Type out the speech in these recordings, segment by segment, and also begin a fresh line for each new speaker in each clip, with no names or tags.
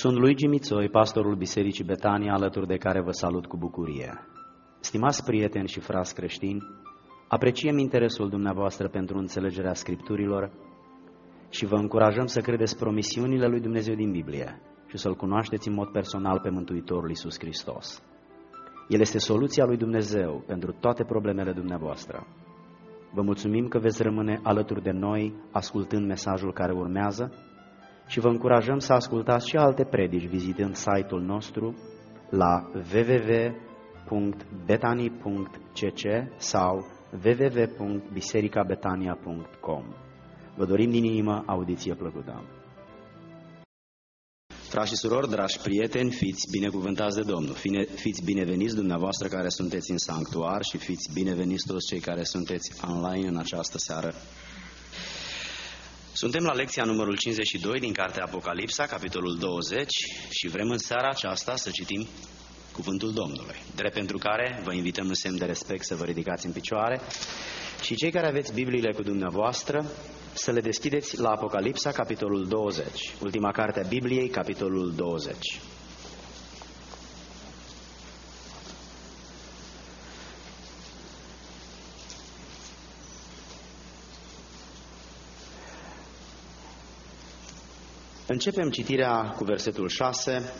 Sunt Luigi Mițoi, pastorul Bisericii Betania, alături de care vă salut cu bucurie. Stimați prieteni și frați creștini, apreciem interesul dumneavoastră pentru înțelegerea Scripturilor și vă încurajăm să credeți promisiunile lui Dumnezeu din Biblie și să-L cunoașteți în mod personal pe Mântuitorul Iisus Hristos. El este soluția lui Dumnezeu pentru toate problemele dumneavoastră. Vă mulțumim că veți rămâne alături de noi ascultând mesajul care urmează și vă încurajăm să ascultați și alte predici vizitând site-ul nostru la www.betani.cc sau www.bisericabetania.com. Vă dorim din inimă audiție plăcută. Frați și surori, dragi prieteni, fiți binecuvântați de Domnul, fiți bineveniți dumneavoastră care sunteți în sanctuar și fiți bineveniți toți cei care sunteți online în această seară. Suntem la lecția numărul 52 din cartea Apocalipsa, capitolul 20 și vrem în seara aceasta să citim cuvântul Domnului, drept pentru care vă invităm în semn de respect să vă ridicați în picioare și cei care aveți Bibliile cu dumneavoastră să le deschideți la Apocalipsa, capitolul 20, ultima carte a Bibliei, capitolul 20. Începem citirea cu versetul 6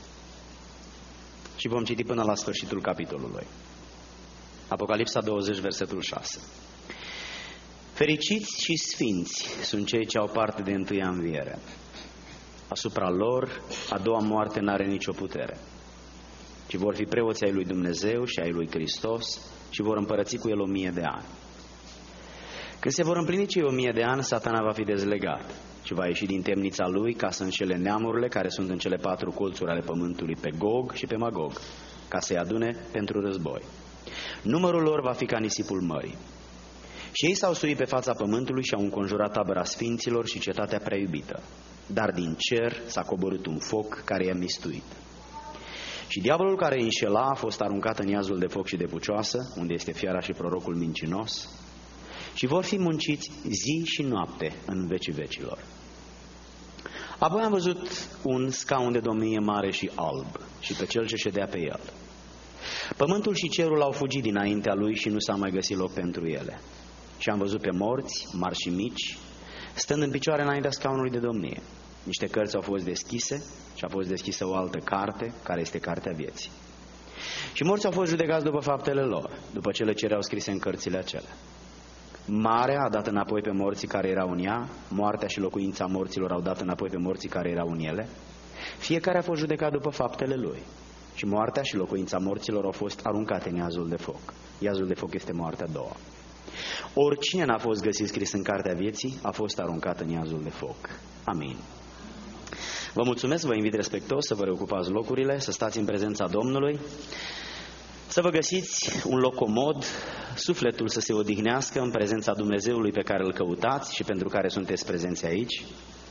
și vom citi până la sfârșitul capitolului. Apocalipsa 20, versetul 6. Fericiți și sfinți sunt cei ce au parte de întâia înviere. Asupra lor a doua moarte n-are nicio putere, ci vor fi preoții ai lui Dumnezeu și ai lui Hristos și vor împărăți cu el 1000 de ani. Când se vor împlini cei 1000 de ani, Satana va fi dezlegat și va ieși din temnița lui ca să înșele neamurile care sunt în cele 4 colțuri ale pământului, pe Gog și pe Magog, ca să-i adune pentru război. Numărul lor va fi ca nisipul mării. Și ei s-au suit pe fața pământului și au înconjurat tabăra sfinților și cetatea prea iubită. Dar din cer s-a coborât un foc care i-a mistuit. Și diavolul care îi înșela a fost aruncat în iazul de foc și de pucioasă, unde este fiara și prorocul mincinos, și vor fi munciți zi și noapte în vecii vecilor. Apoi am văzut un scaun de domnie mare și alb și pe cel ce ședea pe el. Pământul și cerul au fugit dinaintea lui și nu s-a mai găsit loc pentru ele. Și am văzut pe morți, mari și mici, stând în picioare înaintea scaunului de domnie. Niște cărți au fost deschise și a fost deschisă o altă carte, care este cartea vieții. Și morții au fost judecați după faptele lor, după cele ce erau scrise în cărțile acelea. Marea a dat înapoi pe morții care erau în ea, moartea și locuința morților au dat înapoi pe morții care erau în ele. Fiecare a fost judecat după faptele lui. Și moartea și locuința morților au fost aruncate în iazul de foc. Iazul de foc este moartea a doua. Oricine n-a fost găsit scris în cartea vieții a fost aruncat în iazul de foc. Amin. Vă mulțumesc, vă invit respectuos să vă reocupați locurile, să stați în prezența Domnului, să vă găsiți un loc comod, sufletul să se odihnească în prezența Dumnezeului pe care îl căutați și pentru care sunteți prezenți aici.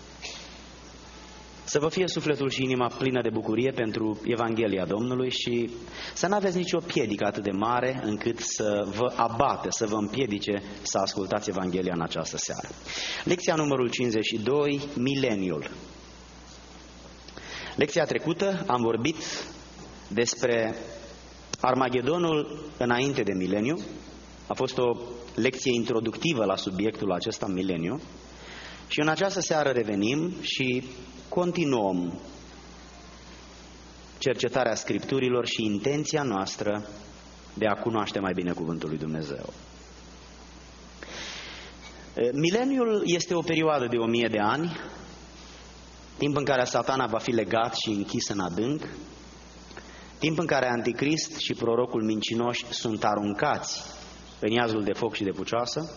Să vă fie sufletul și inima plină de bucurie pentru Evanghelia Domnului și să nu aveți nicio piedică atât de mare încât să vă abate, să vă împiedice să ascultați Evanghelia în această seară. Lecția numărul 52, Mileniul. Lecția trecută am vorbit despre Armagedonul înainte de mileniu. A fost o lecție introductivă la subiectul acesta, mileniu. Și în această seară revenim și continuăm cercetarea Scripturilor și intenția noastră de a cunoaște mai bine cuvântul lui Dumnezeu. Mileniul este o perioadă de 1000 de ani, timp în care Satana va fi legat și închis în adânc, timp în care Anticrist și prorocul mincinoși sunt aruncați în iazul de foc și de pucioasă.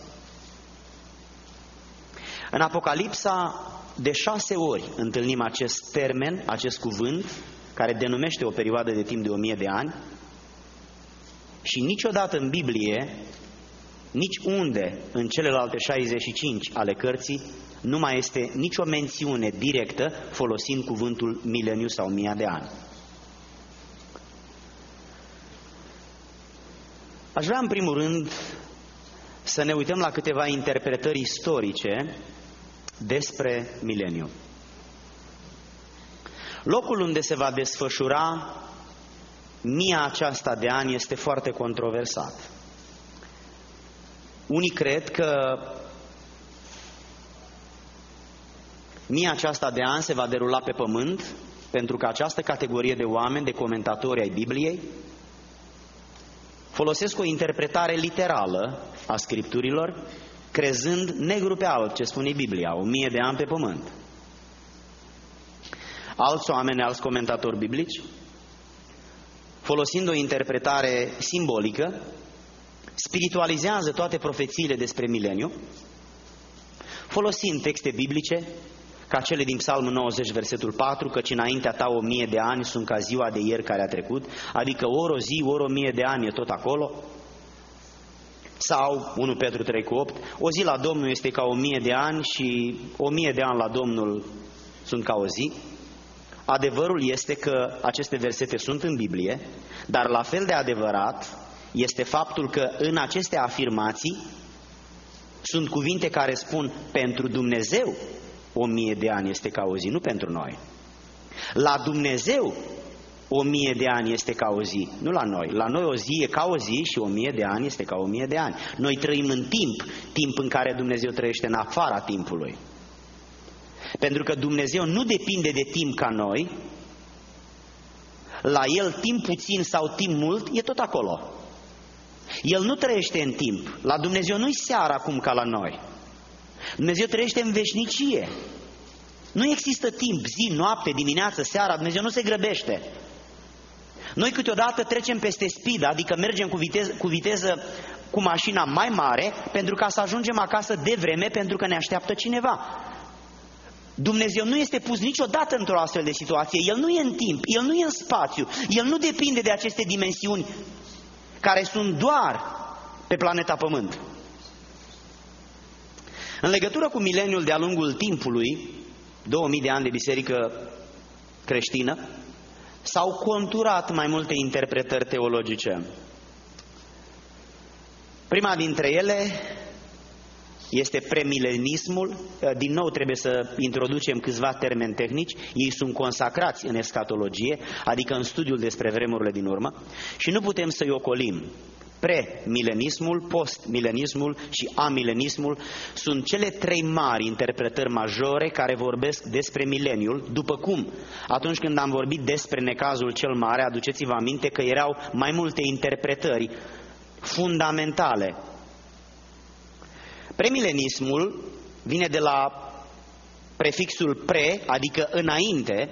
În Apocalipsa de 6 ori întâlnim acest termen, acest cuvânt, care denumește o perioadă de timp de 1000 de ani și niciodată în Biblie, nici unde în celelalte 65 ale cărții, nu mai este nicio mențiune directă folosind cuvântul mileniu sau 1000 de ani. Aș vrea în primul rând să ne uităm la câteva interpretări istorice despre mileniu. Locul unde se va desfășura mia aceasta de ani este foarte controversat. Unii cred că mia aceasta de ani se va derula pe pământ, pentru că această categorie de oameni, de comentatori ai Bibliei, folosesc o interpretare literală a Scripturilor, crezând negru pe alb ce spune Biblia, 1000 de ani pe pământ. Alți oameni, alți comentatori biblici, folosind o interpretare simbolică, spiritualizează toate profețiile despre mileniu, folosind texte biblice, ca cele din Psalmul 90, versetul 4, căci înaintea ta 1000 de ani sunt ca ziua de ieri care a trecut, adică ori o zi, ori 1000 de ani e tot acolo. Sau 1 Petru 3 cu 8, o zi la Domnul este ca 1000 de ani și 1000 de ani la Domnul sunt ca o zi. Adevărul este că aceste versete sunt în Biblie, dar la fel de adevărat este faptul că în aceste afirmații sunt cuvinte care spun pentru Dumnezeu 1000 de ani este ca o zi, nu pentru noi. La Dumnezeu 1000 de ani este ca o zi, nu la noi. La noi o zi e ca o zi și 1000 de ani este ca 1000 de ani. Noi trăim în timp în care Dumnezeu trăiește în afara timpului. Pentru că Dumnezeu nu depinde de timp ca noi, la El timp puțin sau timp mult e tot acolo. El nu trăiește în timp. La Dumnezeu nu-i seara acum ca la noi. Dumnezeu trăiește în veșnicie. Nu există timp, zi, noapte, dimineață, seara, Dumnezeu nu se grăbește. Noi câteodată trecem peste speed, adică mergem cu viteză cu mașina mai mare pentru ca să ajungem acasă de vreme, pentru că ne așteaptă cineva. Dumnezeu nu este pus niciodată într-o astfel de situație. El nu e în timp, El nu e în spațiu, El nu depinde de aceste dimensiuni care sunt doar pe planeta Pământ. În legătură cu mileniul de-a lungul timpului, 2000 de ani de biserică creștină, s-au conturat mai multe interpretări teologice. Prima dintre ele este premilenismul. Din nou trebuie să introducem câțiva termeni tehnici. Ei sunt consacrați în escatologie, adică în studiul despre vremurile din urmă, și nu putem să-i ocolim. Premilenismul, postmilenismul și amilenismul sunt cele trei mari interpretări majore care vorbesc despre mileniul, după cum atunci când am vorbit despre necazul cel mare, aduceți-vă aminte că erau mai multe interpretări fundamentale. Premilenismul vine de la prefixul pre, adică înainte,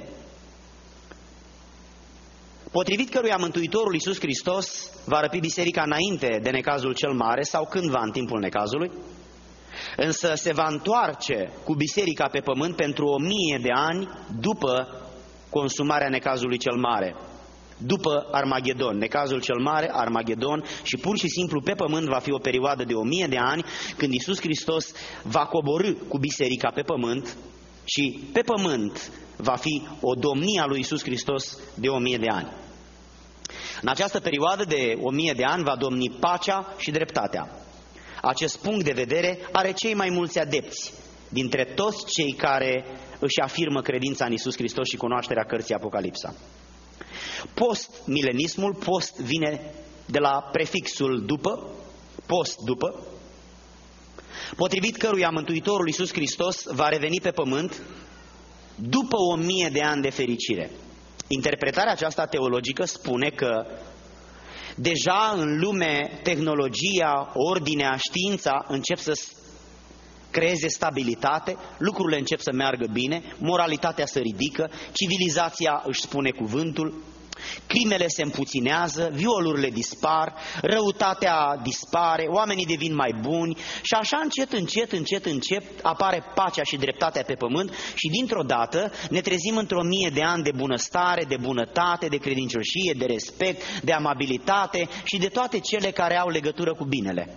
potrivit căruia Mântuitorul Iisus Hristos va răpi biserica înainte de necazul cel mare sau cândva în timpul necazului, însă se va întoarce cu biserica pe pământ pentru 1000 de ani după consumarea necazului cel mare, după Armagedon. Necazul cel mare, Armagedon, și pur și simplu pe pământ va fi o perioadă de 1000 de ani când Iisus Hristos va coborî cu biserica pe pământ și pe pământ va fi o domnie a lui Iisus Hristos de 1000 de ani. În această perioadă de 1000 de ani va domni pacea și dreptatea. Acest punct de vedere are cei mai mulți adepți dintre toți cei care își afirmă credința în Iisus Hristos și cunoașterea cărții Apocalipsa. Post-milenismul, post vine de la prefixul după, post după, potrivit căruia Mântuitorul Iisus Hristos va reveni pe pământ după 1000 de ani de fericire. Interpretarea aceasta teologică spune că deja în lume tehnologia, ordinea, știința încep să creeze stabilitate, lucrurile încep să meargă bine, moralitatea se ridică, civilizația își spune cuvântul, crimele se împuținează, violurile dispar, răutatea dispare, oamenii devin mai buni și așa încet apare pacea și dreptatea pe pământ și dintr-o dată ne trezim într-o 1000 de ani de bunăstare, de bunătate, de credincioșie, de respect, de amabilitate și de toate cele care au legătură cu binele.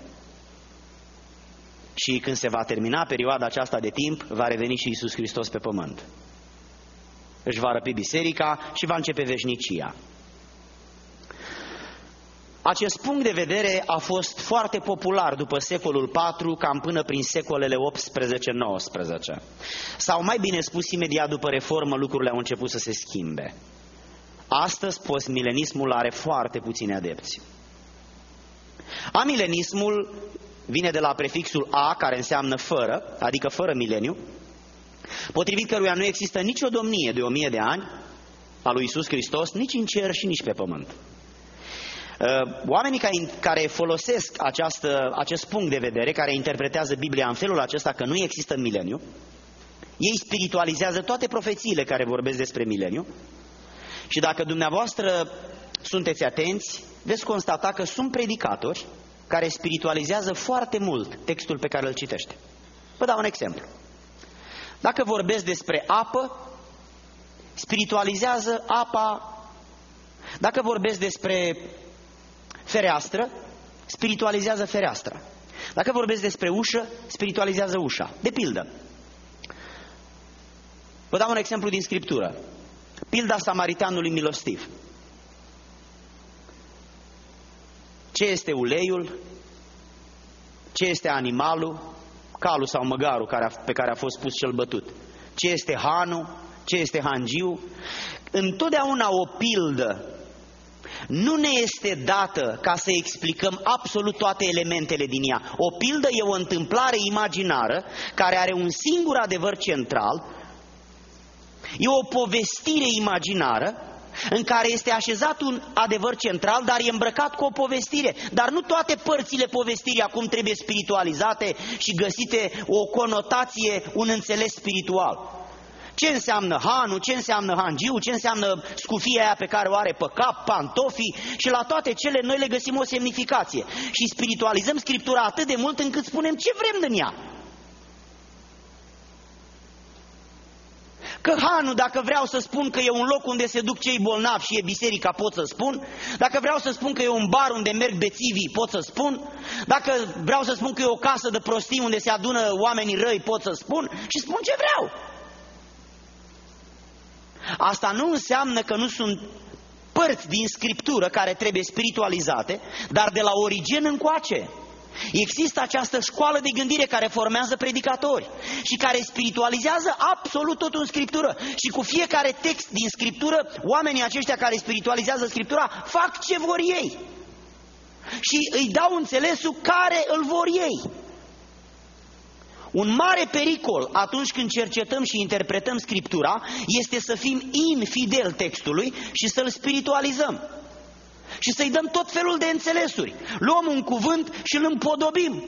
Și când se va termina perioada aceasta de timp, va reveni și Iisus Hristos pe pământ. Își va răpi biserica și va începe veșnicia. Acest punct de vedere a fost foarte popular după secolul IV, cam până prin secolele 18-19. Sau mai bine spus, imediat după reformă lucrurile au început să se schimbe. Astăzi, postmilenismul are foarte puțini adepți. Amilenismul vine de la prefixul a, care înseamnă fără, adică fără mileniu, potrivit căruia nu există nicio domnie de 1000 de ani a lui Iisus Hristos, nici în cer și nici pe pământ. Oamenii care folosesc acest punct de vedere, care interpretează Biblia în felul acesta că nu există mileniu, ei spiritualizează toate profețiile care vorbesc despre mileniu și dacă dumneavoastră sunteți atenți, veți constata că sunt predicatori care spiritualizează foarte mult textul pe care îl citește. Vă dau un exemplu. Dacă vorbesc despre apă, spiritualizează apa. Dacă vorbesc despre fereastră, spiritualizează fereastra. Dacă vorbesc despre ușă, spiritualizează ușa. De pildă, vă dau un exemplu din Scriptură. Pilda samaritanului milostiv. Ce este uleiul? Ce este animalul? Calul sau măgarul pe care a fost pus cel bătut? Ce este hanul? Ce este hangiu? Întotdeauna o pildă nu ne este dată ca să explicăm absolut toate elementele din ea. O pildă e o întâmplare imaginară care are un singur adevăr central. E o povestire imaginară în care este așezat un adevăr central, dar e îmbrăcat cu o povestire. Dar nu toate părțile povestirii acum trebuie spiritualizate și găsite o conotație, un înțeles spiritual. Ce înseamnă hanul, ce înseamnă hangiu, ce înseamnă scufia aia pe care o are pe cap, pantofii, și la toate cele noi le găsim o semnificație. Și spiritualizăm Scriptura atât de mult încât spunem ce vrem din ea. Că hanul, dacă vreau să spun că e un loc unde se duc cei bolnavi și e biserica, pot să spun. Dacă vreau să spun că e un bar unde merg bețivii, pot să spun. Dacă vreau să spun că e o casă de prostii unde se adună oamenii răi, pot să spun. Și spun ce vreau. Asta nu înseamnă că nu sunt părți din Scriptură care trebuie spiritualizate, dar de la Origen încoace există această școală de gândire care formează predicatori și care spiritualizează absolut totul în Scriptură. Și cu fiecare text din Scriptură, oamenii aceștia care spiritualizează Scriptura fac ce vor ei și îi dau înțelesul care îl vor ei. Un mare pericol atunci când cercetăm și interpretăm Scriptura este să fim infideli textului și să-l spiritualizăm și să-i dăm tot felul de înțelesuri. Luăm un cuvânt și îl împodobim.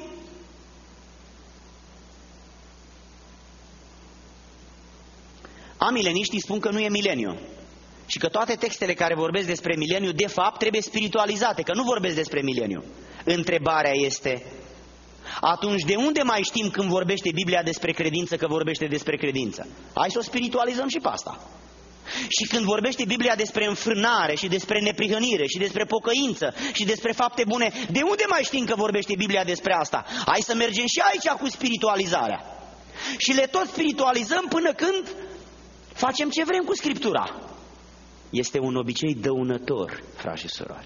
Amileniștii spun că nu e mileniu și că toate textele care vorbesc despre mileniu de fapt trebuie spiritualizate, că nu vorbesc despre mileniu. Întrebarea este: atunci de unde mai știm când vorbește Biblia despre credință că vorbește despre credință? Hai să o spiritualizăm și pe asta. Și când vorbește Biblia despre înfrânare și despre neprihănire și despre pocăință și despre fapte bune, de unde mai știm că vorbește Biblia despre asta? Hai să mergem și aici cu spiritualizarea. Și le tot spiritualizăm până când facem ce vrem cu Scriptura. Este un obicei dăunător, frați și surori.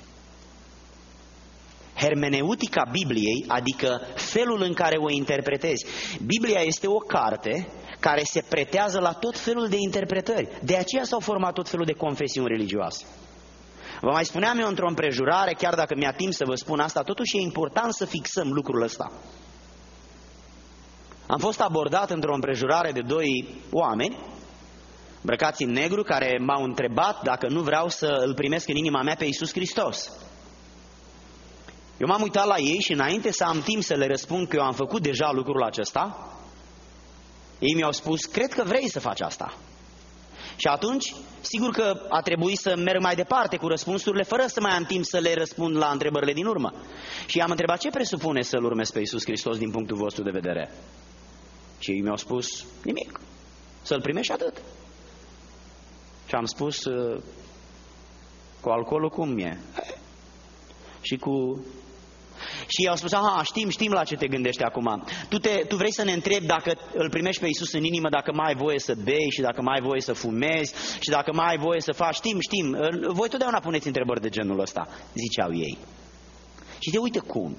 Hermeneutica Bibliei, adică felul în care o interpretezi. Biblia este o carte care se pretează la tot felul de interpretări. De aceea s-au format tot felul de confesiuni religioase. Vă mai spuneam eu într-o împrejurare, chiar dacă mi-a timp să vă spun asta, totuși e important să fixăm lucrul ăsta. Am fost abordat într-o împrejurare de 2 oameni îmbrăcați în negru, care m-au întrebat dacă nu vreau să îl primesc în inima mea pe Iisus Hristos. Eu m-am uitat la ei și înainte să am timp să le răspund că eu am făcut deja lucrul acesta, ei mi-au spus: cred că vrei să faci asta. Și atunci, sigur că a trebuit să merg mai departe cu răspunsurile, fără să mai am timp să le răspund la întrebările din urmă. Și i-am întrebat: ce presupune să-L urmezi pe Iisus Hristos din punctul vostru de vedere? Și ei mi-au spus: nimic, să-L primești atât. Și am spus: cu alcoolul cum e? Și cu... Și i-au spus: aha, știm la ce te gândești acum. Tu vrei să ne întrebi dacă îl primești pe Iisus în inimă, dacă mai ai voie să bei și dacă mai ai voie să fumezi și dacă mai ai voie să faci. Știm. Voi totdeauna puneți întrebări de genul ăsta, ziceau ei. Și de uite cum.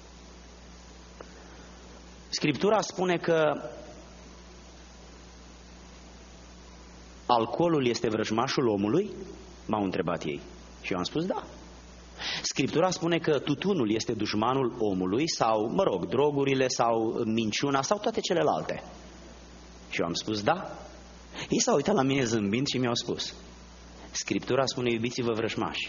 Scriptura spune că alcoolul este vrăjmașul omului? M-au întrebat ei. Și eu am spus da. Scriptura spune că tutunul este dușmanul omului sau, mă rog, drogurile sau minciuna sau toate celelalte. Și eu am spus da. Ei s-au uitat la mine zâmbind și mi-au spus: Scriptura spune iubiți-vă vrăjmași.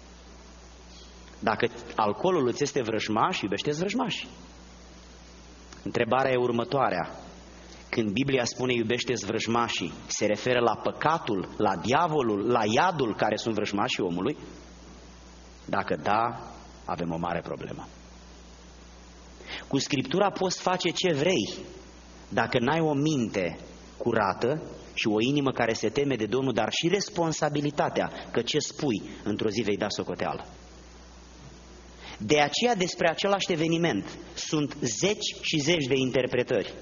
Dacă alcoolul îți este vrăjmaș, iubește-ți vrăjmași. Întrebarea e următoarea. Când Biblia spune iubește-ți vrăjmașii, se referă la păcatul, la diavolul, la iadul care sunt vrăjmașii omului? Dacă da, avem o mare problemă. Cu Scriptura poți face ce vrei, dacă n-ai o minte curată și o inimă care se teme de Domnul, dar și responsabilitatea că ce spui într-o zi vei da socoteală. De aceea despre același eveniment sunt zeci și zeci de interpretări.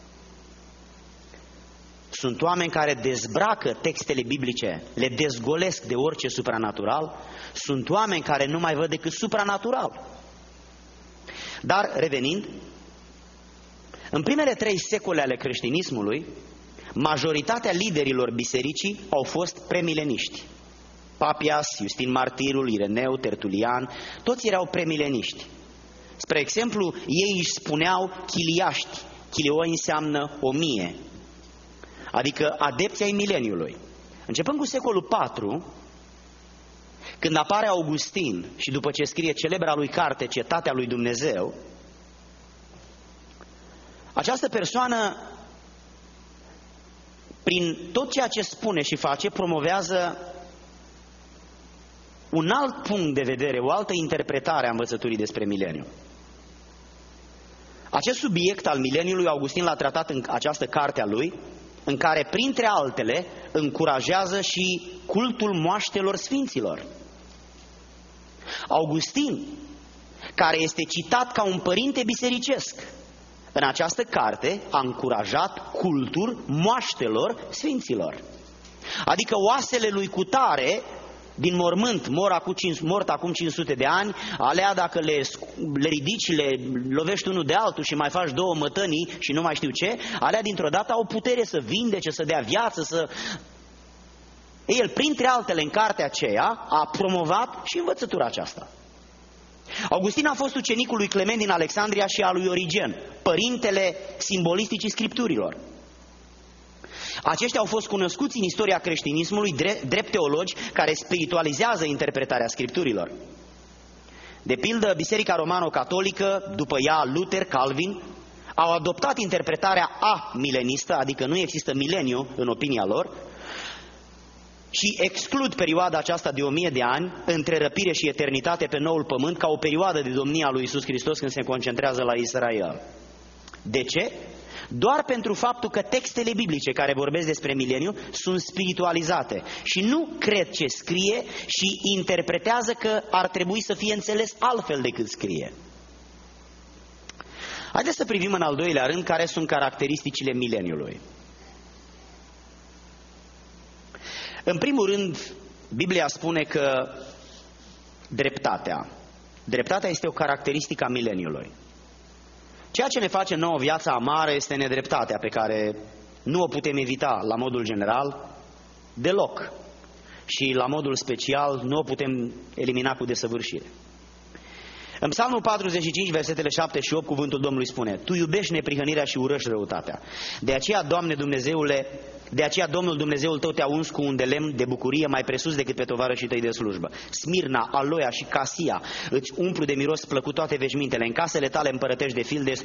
Sunt oameni care dezbracă textele biblice, le dezgolesc de orice supranatural. Sunt oameni care nu mai văd decât supranatural. Dar, revenind, în primele 3 secole ale creștinismului, majoritatea liderilor bisericii au fost premileniști. Papias, Iustin Martirul, Ireneu, Tertulian, toți erau premileniști. Spre exemplu, ei își spuneau chiliaști. Chilioi înseamnă 1000, adică adepții ai mileniului. Începând cu secolul IV, când apare Augustin și după ce scrie celebra lui carte Cetatea lui Dumnezeu, această persoană, prin tot ceea ce spune și face, promovează un alt punct de vedere, o altă interpretare a învățăturii despre mileniu. Acest subiect al mileniului, Augustin l-a tratat în această carte a lui, în care, printre altele, încurajează și cultul moaștelor sfinților. Augustin, care este citat ca un părinte bisericesc, în această carte a încurajat cultul moaștelor sfinților. Adică oasele lui cutare din mormânt, mort acum 500 de ani, alea dacă le ridici, le lovești unul de altul și mai faci 2 mătănii și nu mai știu ce, alea dintr-o dată au putere să vindece, să dea viață, să... El, printre altele, în cartea aceea, a promovat și învățătura aceasta. Augustin a fost ucenicul lui Clement din Alexandria și al lui Origen, părintele simbolisticii scripturilor. Aceștia au fost cunoscuți în istoria creștinismului drept teologi care spiritualizează interpretarea scripturilor. De pildă, Biserica Romano-Catolică, după ea Luther, Calvin, au adoptat interpretarea amilenistă, adică nu există mileniu în opinia lor, și exclud perioada aceasta de 1000 de ani, între răpire și eternitate pe noul pământ, ca o perioadă de domnia lui Iisus Hristos când se concentrează la Israel. De ce? Doar pentru faptul că textele biblice care vorbesc despre mileniu sunt spiritualizate și nu cred ce scrie și interpretează că ar trebui să fie înțeles altfel decât scrie. Haideți să privim în al doilea rând care sunt caracteristicile mileniului. În primul rând, Biblia spune că dreptatea este o caracteristică a mileniului. Ceea ce ne face nouă viața amară este nedreptatea, pe care nu o putem evita la modul general deloc și la modul special nu o putem elimina cu desăvârșire. În Psalmul 45, versetele 7 și 8, cuvântul Domnului spune: Tu iubești neprihănirea și urăști răutatea. De aceea, Domnul Dumnezeul tău te-a uns cu un de lemn de bucurie mai presus decât pe tovarășii tăi de slujbă. Smirna, aloia și casia îți umplu de miros plăcut toate veșmintele. În casele tale împărătești de fildeș,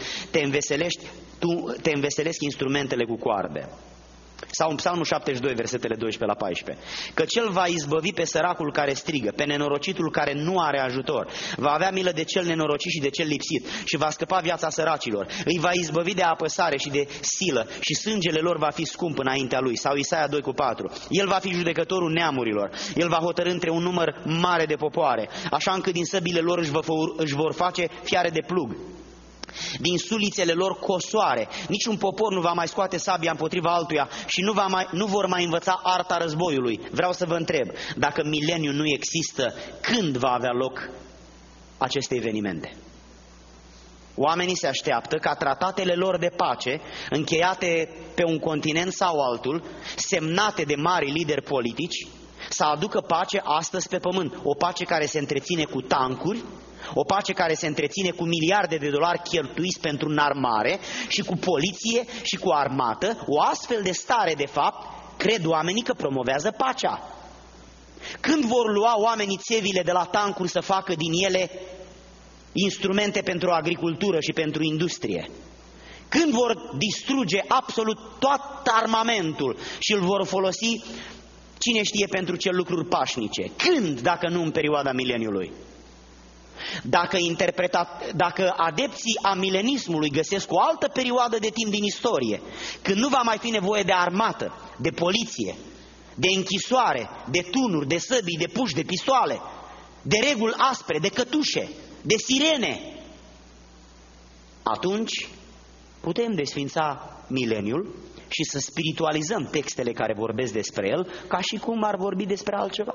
te înveselesc instrumentele cu coarde. Sau în Psalmul 72, versetele 12 la 14. Că cel va izbăvi pe săracul care strigă, pe nenorocitul care nu are ajutor. Va avea milă de cel nenorocit și de cel lipsit și va scăpa viața săracilor. Îi va izbăvi de apăsare și de silă și sângele lor va fi scump înaintea lui. Sau Isaia 2,4. El va fi judecătorul neamurilor. El va hotărî între un număr mare de popoare, așa încât din săbile lor își vor face fiare de plug, din sulițele lor cosoare. Niciun popor nu va mai scoate sabia împotriva altuia și nu vor mai învăța arta războiului. Vreau să vă întreb, dacă mileniul nu există, când va avea loc aceste evenimente. Oamenii se așteaptă ca tratatele lor de pace, încheiate pe un continent sau altul, semnate de mari lideri politici, să aducă pace astăzi pe pământ. O pace care se întreține cu tancuri, o pace care se întreține cu miliarde de dolari cheltuiți pentru înarmare și cu poliție și cu armată. O astfel de stare, de fapt, cred oamenii că promovează pacea. Când vor lua oamenii țevile de la tancuri să facă din ele instrumente pentru agricultură și pentru industrie? Când vor distruge absolut tot armamentul și îl vor folosi, cine știe, pentru ce lucruri pașnice? Când, dacă nu în perioada mileniului? Dacă adepții a milenismului găsesc o altă perioadă de timp din istorie, când nu va mai fi nevoie de armată, de poliție, de închisoare, de tunuri, de săbii, de puși, de pistoale, de reguli aspre, de cătușe, de sirene, atunci putem desfința mileniul și să spiritualizăm textele care vorbesc despre el ca și cum ar vorbi despre altceva.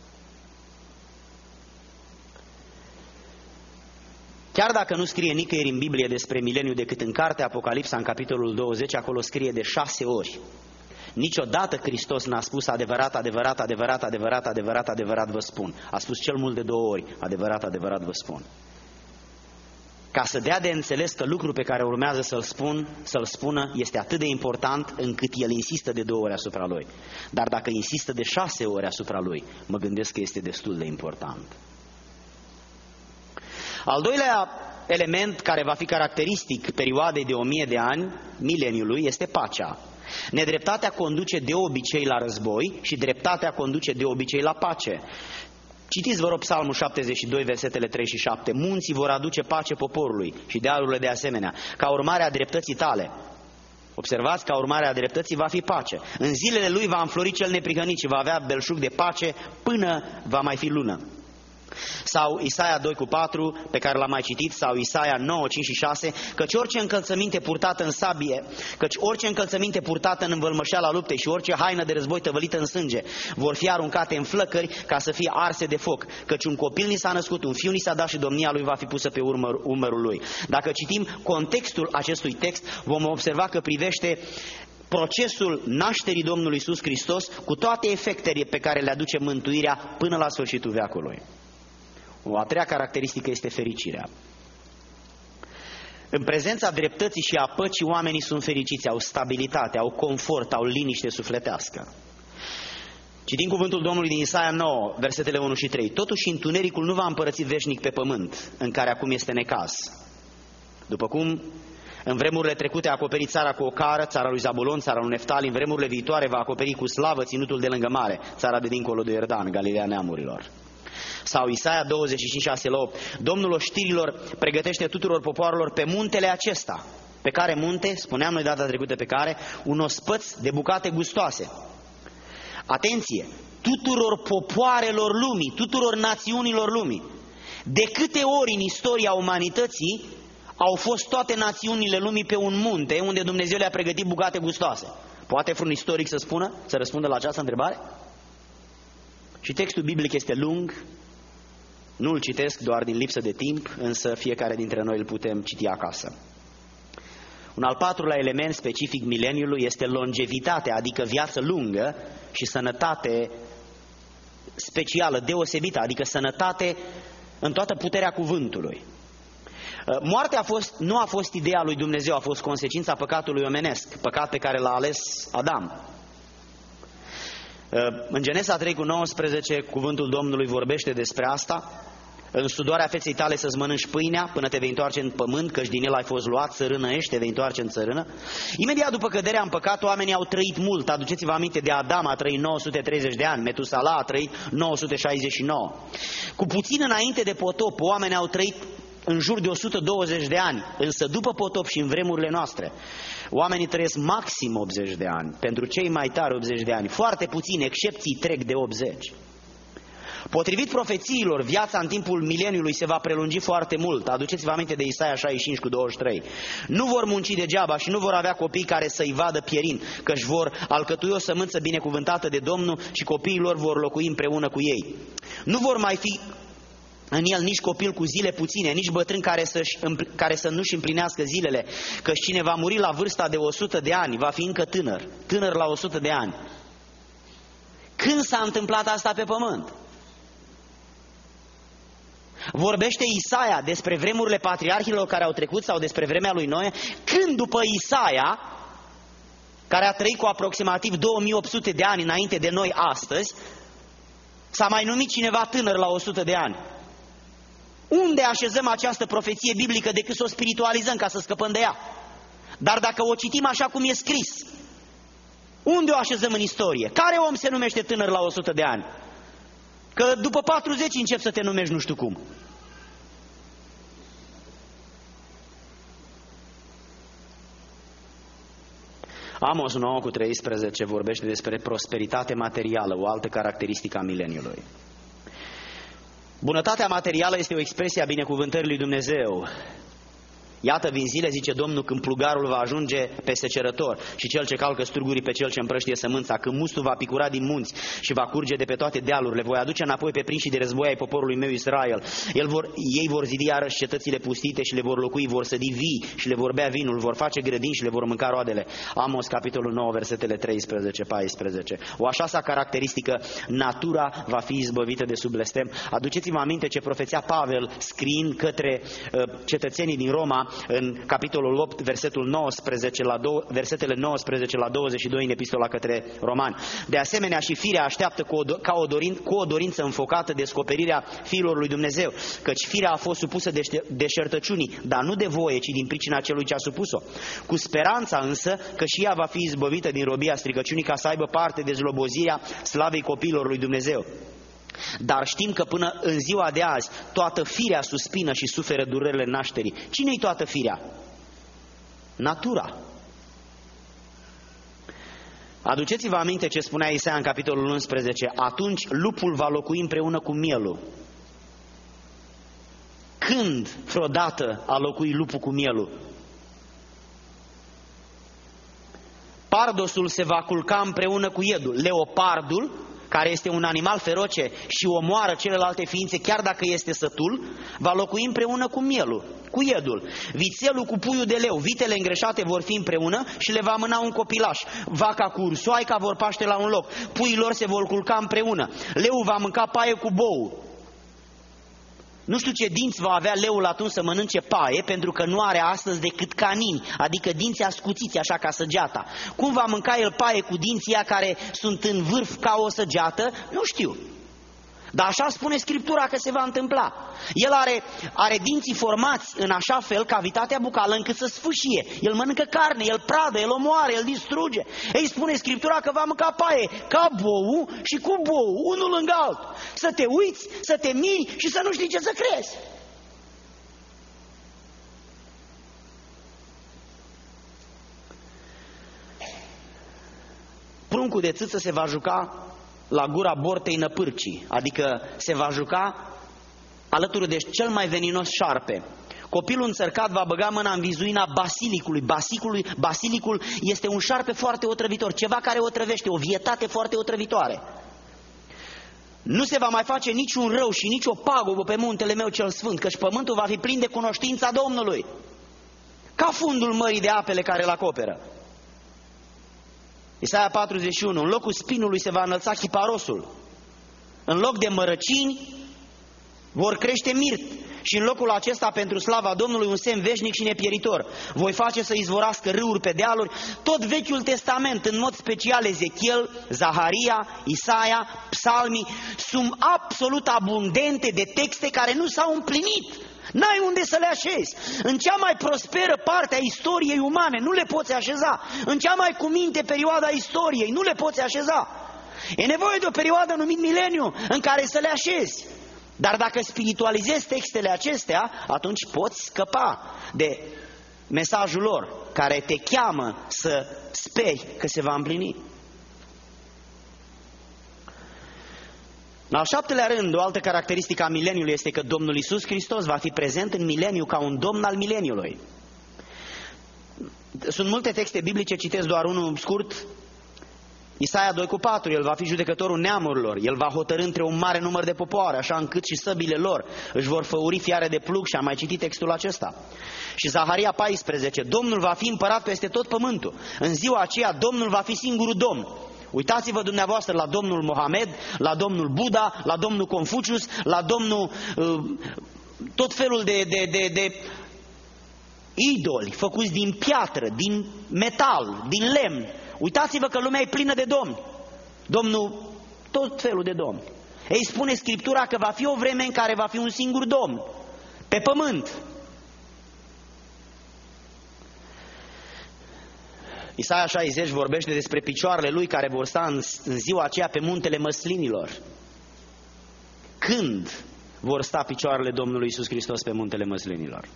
Chiar dacă nu scrie nicăieri în Biblie despre mileniu decât în cartea Apocalipsa, în capitolul 20, acolo scrie de 6 ori. Niciodată Hristos n-a spus adevărat, adevărat, adevărat, adevărat, adevărat, adevărat vă spun. A spus cel mult de 2 ori, adevărat, adevărat vă spun. Ca să dea de înțeles că lucrul pe care urmează să-l spună este atât de important încât el insistă de 2 ori asupra lui. Dar dacă insistă de 6 ori asupra lui, mă gândesc că este destul de important. Al doilea element care va fi caracteristic perioadei de 1000 de ani, mileniului, este pacea. Nedreptatea conduce de obicei la război și dreptatea conduce de obicei la pace. Citiți, vă rog, Psalmul 72, versetele 3 și 7. Munții vor aduce pace poporului și dealurile de asemenea, ca urmare a dreptății tale. Observați, ca urmare a dreptății va fi pace. În zilele lui va înflori cel neprihănit și va avea belșug de pace până va mai fi lună. Sau Isaia 2:4, pe care l-am mai citit, sau Isaia 9, 5 și 6, căci orice încălțăminte purtată în sabie, căci orice încălțăminte purtată în învălmășeala luptei și orice haină de război tăvălită în sânge vor fi aruncate în flăcări ca să fie arse de foc, căci un copil ni s-a născut, un fiu ni s-a dat și domnia lui va fi pusă pe umărul lui. Dacă citim contextul acestui text, vom observa că privește procesul nașterii Domnului Iisus Hristos cu toate efectele pe care le aduce mântuirea până la sfârșitul veacului. O a treia caracteristică este fericirea. În prezența dreptății și a păcii, oamenii sunt fericiți, au stabilitate, au confort, au liniște sufletească. Citim cuvântul Domnului din Isaia 9, versetele 1 și 3. Totuși întunericul nu va împărăți veșnic pe pământ, în care acum este necaz. După cum în vremurile trecute a acoperit țara cu o cară, țara lui Zabulon, țara lui Neftali, în vremurile viitoare va acoperi cu slavă ținutul de lângă mare, țara de dincolo de Iordan, Galileea neamurilor. Sau Isaia 25, 6 la 8. Domnul oștirilor pregătește tuturor popoarelor pe muntele acesta. Pe care munte? Spuneam noi data trecută pe care? Un ospăț de bucate gustoase. Atenție! Tuturor popoarelor lumii, tuturor națiunilor lumii. De câte ori în istoria umanității au fost toate națiunile lumii pe un munte unde Dumnezeu le-a pregătit bucate gustoase? Poate vreun istoric să spună, să răspundă la această întrebare? Și textul biblic este lung, nu-l citesc doar din lipsă de timp, însă fiecare dintre noi îl putem citi acasă. Un al patrulea element specific mileniului este longevitatea, adică viață lungă și sănătate specială, deosebită, adică sănătate în toată puterea cuvântului. Moartea nu a fost ideea lui Dumnezeu, a fost consecința păcatului omenesc, păcat pe care l-a ales Adam. În Genesa 3:19, cuvântul Domnului vorbește despre asta. În sudoarea feței tale să-ți mănânci pâinea până te vei întoarce în pământ, căci din el ai fost luat, țărână ești, te vei întoarce în țărână. Imediat după căderea în păcat, oamenii au trăit mult. Aduceți-vă aminte de Adam, a trăit 930 de ani, Metusala a trăit 969. Cu puțin înainte de potop, oamenii au trăit în jur de 120 de ani, însă după potop și în vremurile noastre, oamenii trăiesc maxim 80 de ani, pentru cei mai tari 80 de ani, foarte puțini, excepții trec de 80. Potrivit profețiilor, viața în timpul mileniului se va prelungi foarte mult. Aduceți-vă aminte de Isaia 65:23. Nu vor munci degeaba și nu vor avea copii care să-i vadă pierind, căci vor alcătui o sămânță binecuvântată de Domnul și copiii lor vor locui împreună cu ei. Nu vor mai fi în el nici copil cu zile puține, nici bătrân care să nu-și împlinească zilele, că cine va muri la vârsta de 100 de ani va fi încă tânăr la 100 de ani. Când s-a întâmplat asta pe pământ? Vorbește Isaia despre vremurile patriarhilor care au trecut sau despre vremea lui Noe, când după Isaia, care a trăit cu aproximativ 2800 de ani înainte de noi astăzi, s-a mai numit cineva tânăr la 100 de ani. Unde așezăm această profeție biblică decât să o spiritualizăm ca să scăpăm de ea? Dar dacă o citim așa cum e scris, unde o așezăm în istorie? Care om se numește tânăr la 100 de ani? Că după 40 începi să te numești nu știu cum. Amos 9:13 vorbește despre prosperitate materială, o altă caracteristică a mileniului. Bunătatea materială este o expresie a binecuvântării lui Dumnezeu. Iată, vin zile, zice Domnul, când plugarul va ajunge peste cerător și cel ce calcă strugurii pe cel ce împrăștie sămânța, când mustul va picura din munți și va curge de pe toate dealurile, voi aduce înapoi pe prinșii de război ai poporului meu Israel. Ei vor zidi iarăși cetățile pustite și le vor locui, vor sădi vii și le vor bea vinul, vor face grădini și le vor mânca roadele. Amos, capitolul 9, versetele 13-14. O așa caracteristică, natura va fi izbăvită de sub blestem. Aduceți-vă aminte ce profețea Pavel scriind către cetățenii din Roma, în capitolul 8, versetele 19 la 22 în epistola către Romani. De asemenea și firea așteaptă cu o dorință înfocată descoperirea fiilor lui Dumnezeu, căci firea a fost supusă deșertăciunii, dar nu de voie, ci din pricina celui ce a supus-o. Cu speranța însă că și ea va fi izbăvită din robia stricăciunii, ca să aibă parte de zlobozirea slavei copiilor lui Dumnezeu. Dar știm că până în ziua de azi toată firea suspină și suferă durerile nașterii. Cine-i toată firea? Natura. Aduceți-vă aminte ce spunea Isaia în capitolul 11. Atunci lupul va locui împreună cu mielul. Când vreodată a locuit lupul cu mielul? Pardosul se va culca împreună cu iedul. Leopardul, care este un animal feroce și omoară celelalte ființe, chiar dacă este sătul, va locui împreună cu mielul, cu iedul. Vițelul cu puiul de leu, vitele îngreșate vor fi împreună și le va mâna un copilaș. Vaca cu ursoaica vor paște la un loc, puii lor se vor culca împreună. Leul va mânca paie cu bou. Nu știu ce dinți va avea leul atunci să mănânce paie, pentru că nu are astăzi decât canini, adică dinți ascuțiți așa ca săgeata. Cum va mânca el paie cu dinții ăia care sunt în vârf ca o săgeată? Nu știu. Dar așa spune Scriptura că se va întâmpla. El are dinții formați în așa fel, cavitatea bucală, încât să sfâșie. El mănâncă carne, el pradă, el omoară, el distruge. Ei, spune Scriptura că va mânca paie ca bou și cu bou, unul lângă altul. Să te uiți, să te miri și să nu știi ce să crezi. Pruncul de țâță se va juca la gura bortei năpârcii, adică se va juca alături de cel mai veninos șarpe. Copilul înțărcat va băga mâna în vizuina basilicului. Basilicul este un șarpe foarte otrăvitor, ceva care otrăvește, o vietate foarte otrăvitoare. Nu se va mai face niciun rău și nicio pagubă pe muntele meu cel sfânt, căci pământul va fi plin de cunoștința Domnului, ca fundul mării de apele care îl acoperă. Isaia 41, în locul spinului se va înălța chiparosul, în loc de mărăcini vor crește mirt și în locul acesta pentru slava Domnului un semn veșnic și nepieritor. Voi face să izvorască râuri pe dealuri. Tot Vechiul Testament, în mod special Ezechiel, Zaharia, Isaia, Psalmii, sunt absolut abundente de texte care nu s-au împlinit. N-ai unde să le așezi. În cea mai prosperă parte a istoriei umane nu le poți așeza. În cea mai cuminte perioadă a istoriei nu le poți așeza. E nevoie de o perioadă numit mileniu în care să le așezi. Dar dacă spiritualizezi textele acestea, atunci poți scăpa de mesajul lor, care te cheamă să speri că se va împlini. În al șaptelea rând, o altă caracteristică a mileniului este că Domnul Iisus Hristos va fi prezent în mileniu ca un domn al mileniului. Sunt multe texte biblice, citesc doar unul scurt. Isaia 2:4, El va fi judecătorul neamurilor, El va hotărî între un mare număr de popoare, așa încât și săbile lor își vor făuri fiare de plug, și am mai citit textul acesta. Și Zaharia 14, Domnul va fi împărat peste tot pământul. În ziua aceea Domnul va fi singurul Domn. Uitați-vă dumneavoastră la domnul Mohamed, la domnul Buddha, la domnul Confucius, la domnul tot felul de idoli făcuți din piatră, din metal, din lemn. Uitați-vă că lumea e plină de domni. Domnul, tot felul de domni. Ei, spune Scriptura că va fi o vreme în care va fi un singur Domn pe pământ. Isaia 60 vorbește despre picioarele lui care vor sta în ziua aceea pe muntele măslinilor. Când vor sta picioarele Domnului Iisus Hristos pe muntele măslinilor?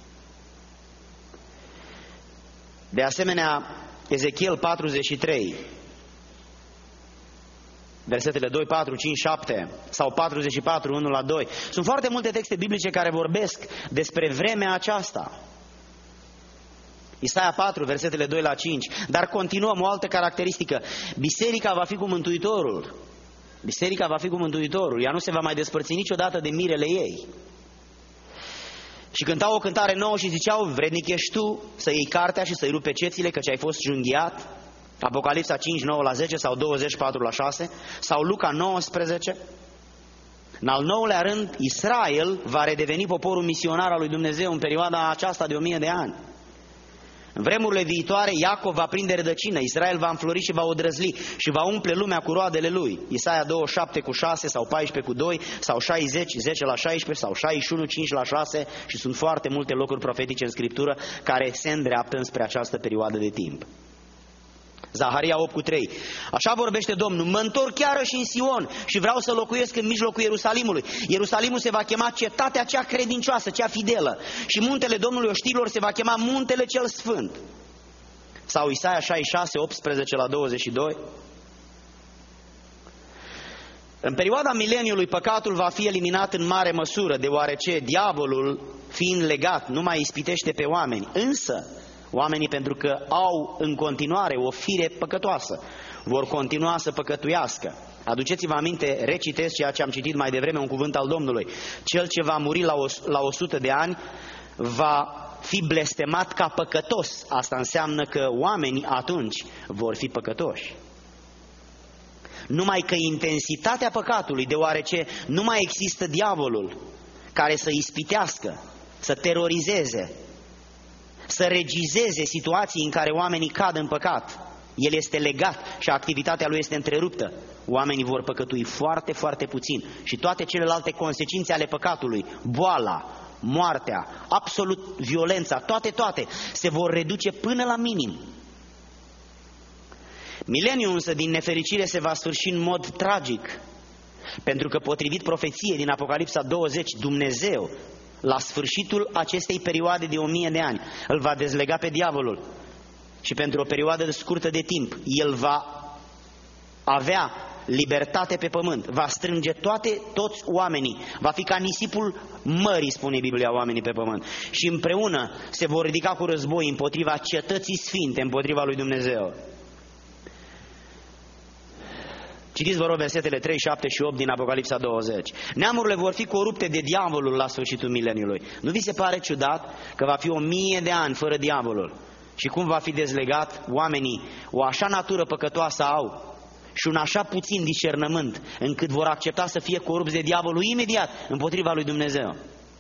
De asemenea, Ezechiel 43, versetele 2, 4, 5, 7 sau 44, 1 la 2. Sunt foarte multe texte biblice care vorbesc despre vremea aceasta. Isaia 4, versetele 2 la 5. Dar continuăm o altă caracteristică. Biserica va fi cu Mântuitorul. Biserica va fi cu Mântuitorul. Ea nu se va mai despărți niciodată de mirele ei. Și cântau o cântare nouă și ziceau, vrednic ești tu să iei cartea și să-i rupi pecețile, căci ai fost junghiat. Apocalipsa 5, 9 la 10 sau 24 la 6 sau Luca 19. În al 9-lea rând, Israel va redeveni poporul misionar al lui Dumnezeu în perioada aceasta de 1000 de ani. În vremurile viitoare, Iacov va prinde rădăcină, Israel va înflori și va odrăzli și va umple lumea cu roadele lui. Isaia 27 cu 6 sau 14 cu 2 sau 60, 10 la 16 sau 61, 5 la 6 și sunt foarte multe locuri profetice în Scriptură care se îndreaptă înspre această perioadă de timp. Zaharia 8 cu 3. Așa vorbește Domnul, mă întorc chiar și în Sion și vreau să locuiesc în mijlocul Ierusalimului. Ierusalimul se va chema cetatea cea credincioasă, cea fidelă, și muntele Domnului oștirilor se va chema muntele cel sfânt. Sau Isaia 66, 18 la 22. În perioada mileniului păcatul va fi eliminat în mare măsură, deoarece diavolul, fiind legat, nu mai ispitește pe oameni. Însă oamenii, pentru că au în continuare o fire păcătoasă, vor continua să păcătuiască. Aduceți-vă aminte, recitesc ceea ce am citit mai devreme, un cuvânt al Domnului. Cel ce va muri la 100 de ani va fi blestemat ca păcătos. Asta înseamnă că oamenii atunci vor fi păcătoși. Numai că intensitatea păcatului, deoarece nu mai există diavolul care să ispitească, să terorizeze, să regizeze situații în care oamenii cad în păcat. El este legat și activitatea lui este întreruptă. Oamenii vor păcătui foarte, foarte puțin și toate celelalte consecințe ale păcatului, boala, moartea, absolut violența, toate se vor reduce până la minim. Mileniul însă, din nefericire, se va sfârși în mod tragic, pentru că, potrivit profeției din Apocalipsa 20, Dumnezeu, la sfârșitul acestei perioade de 1000 de ani, îl va dezlega pe diavolul și pentru o perioadă scurtă de timp el va avea libertate pe pământ, va strânge toți oamenii, va fi ca nisipul mării, spune Biblia, oamenii pe pământ, și împreună se vor ridica cu război împotriva cetății sfinte, împotriva lui Dumnezeu. Citiți, vă rog, versetele 3, 7 și 8 din Apocalipsa 20. Neamurile vor fi corupte de diavolul la sfârșitul mileniului. Nu vi se pare ciudat că va fi 1000 de ani fără diavolul? Și cum va fi dezlegat? Oamenii o așa natură păcătoasă au și un așa puțin discernământ încât vor accepta să fie corupți de diavolul imediat împotriva lui Dumnezeu.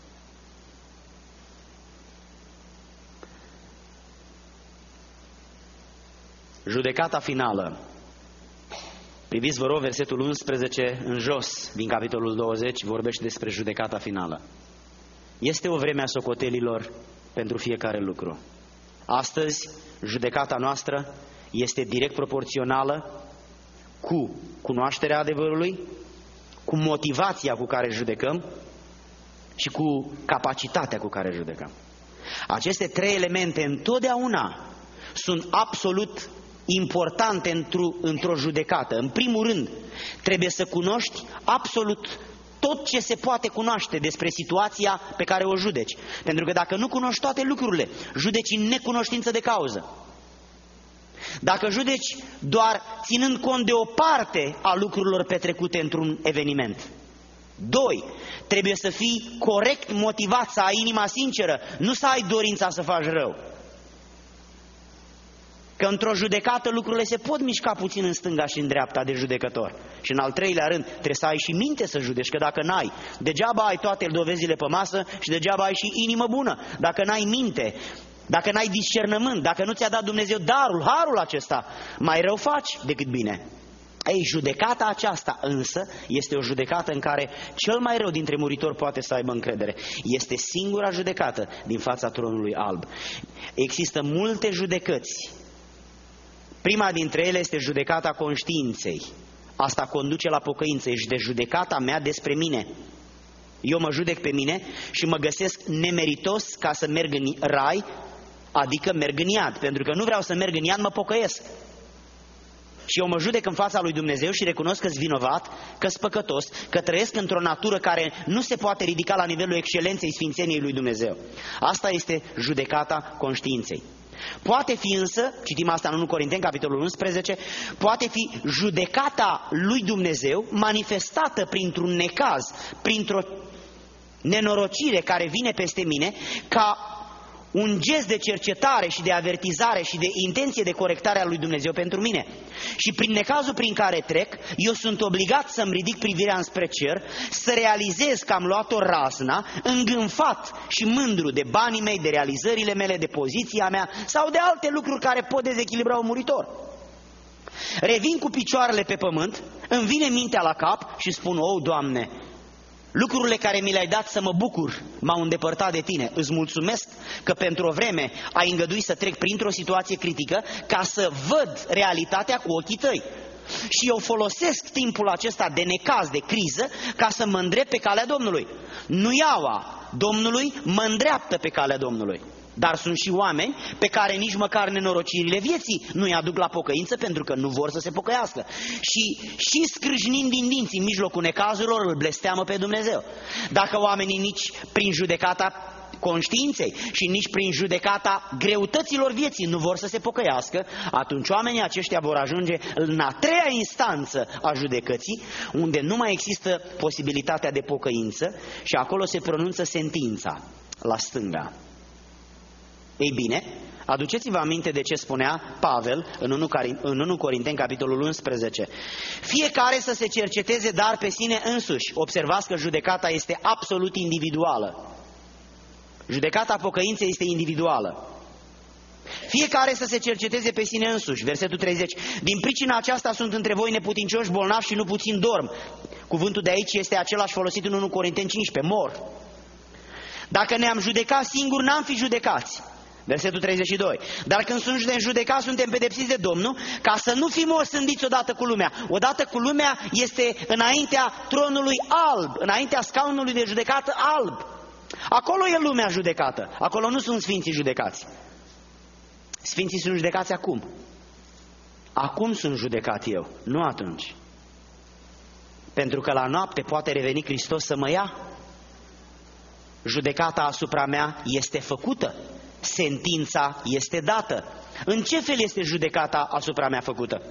Judecata finală. Priviți, vă rog, versetul 11 în jos din capitolul 20, vorbește despre judecata finală. Este o vreme a socotelilor pentru fiecare lucru. Astăzi, judecata noastră este direct proporțională cu cunoașterea adevărului, cu motivația cu care judecăm și cu capacitatea cu care judecăm. Aceste trei elemente întotdeauna sunt absolut importante într-o judecată. În primul rând, trebuie să cunoști absolut tot ce se poate cunoaște despre situația pe care o judeci. Pentru că dacă nu cunoști toate lucrurile, judeci în necunoștință de cauză.
Dacă judeci doar ținând cont de o parte a lucrurilor petrecute într-un eveniment. 2. Trebuie să fii corect motivat, să ai inima sinceră, nu să ai dorința să faci rău. Că într-o judecată lucrurile se pot mișca puțin în stânga și în dreapta de judecător. Și în al treilea rând, trebuie să ai și minte să judeci, că dacă n-ai, degeaba ai toate dovezile pe masă și degeaba ai și inimă bună. Dacă n-ai minte, dacă n-ai discernământ, dacă nu ți-a dat Dumnezeu darul, harul acesta, mai rău faci decât bine. Ei, judecata aceasta însă este o judecată în care cel mai rău dintre muritori poate să aibă încredere. Este singura judecată din fața tronului alb. Există multe judecăți. Prima dintre ele este judecata conștiinței. Asta conduce la pocăință, ești de judecata mea despre mine. Eu mă judec pe mine și mă găsesc nemeritos ca să merg în rai, adică merg în iad. Pentru că nu vreau să merg în iad, mă pocăiesc. Și eu mă judec în fața lui Dumnezeu și recunosc că-s vinovat, că-s păcătos, că trăiesc într-o natură care nu se poate ridica la nivelul excelenței sfințeniei lui Dumnezeu. Asta este judecata conștiinței. Poate fi însă, citim asta în 1 Corinteni, capitolul 11, poate fi judecata lui Dumnezeu manifestată printr-un necaz, printr-o nenorocire care vine peste mine, ca un gest de cercetare și de avertizare și de intenție de corectare a lui Dumnezeu pentru mine. Și prin necazul prin care trec, eu sunt obligat să-mi ridic privirea înspre cer, să realizez că am luat-o razna, îngânfat și mândru de banii mei, de realizările mele, de poziția mea sau de alte lucruri care pot dezechilibra un muritor. Revin cu picioarele pe pământ, îmi vine mintea la cap și spun: "O, Doamne, lucrurile care mi le-ai dat să mă bucur m-au îndepărtat de Tine. Îți mulțumesc că pentru o vreme ai îngăduit să trec printr-o situație critică ca să văd realitatea cu ochii Tăi. Și eu folosesc timpul acesta de necaz, de criză, ca să mă îndrept pe calea Domnului. Nuiaua Domnului mă îndreaptă pe calea Domnului. Dar sunt și oameni pe care nici măcar nenorocirile vieții nu-i aduc la pocăință pentru că nu vor să se pocăiască. Și scrâșnind din dinți în mijlocul necazurilor îl blesteamă pe Dumnezeu. Dacă oamenii nici prin judecata conștiinței și nici prin judecata greutăților vieții nu vor să se pocăiască, atunci oamenii aceștia vor ajunge în a treia instanță a judecății, unde nu mai există posibilitatea de pocăință și acolo se pronunță sentința la stânga. Ei bine, aduceți-vă aminte de ce spunea Pavel în 1 Corinteni, capitolul 11. Fiecare să se cerceteze dar pe sine însuși. Observați că judecata este absolut individuală. Judecata pocăinței este individuală. Fiecare să se cerceteze pe sine însuși. Versetul 30. Din pricina aceasta sunt între voi neputincioși, bolnavi și nu puțin dorm. Cuvântul de aici este același folosit în 1 Corinteni 15. Mor. Dacă ne-am judecat singuri, n-am fi judecați. Versetul 32. Dar când suntem judecați, suntem pedepsiți de Domnul, ca să nu fim osândiți odată cu lumea. Odată cu lumea este înaintea tronului alb, înaintea scaunului de judecată alb. Acolo e lumea judecată. Acolo nu sunt sfinții judecați. Sfinții sunt judecați acum. Acum sunt judecat eu, nu atunci. Pentru că la noapte poate reveni Hristos să mă ia. Judecata asupra mea este făcută. Sentința este dată. În ce fel este judecata asupra mea făcută?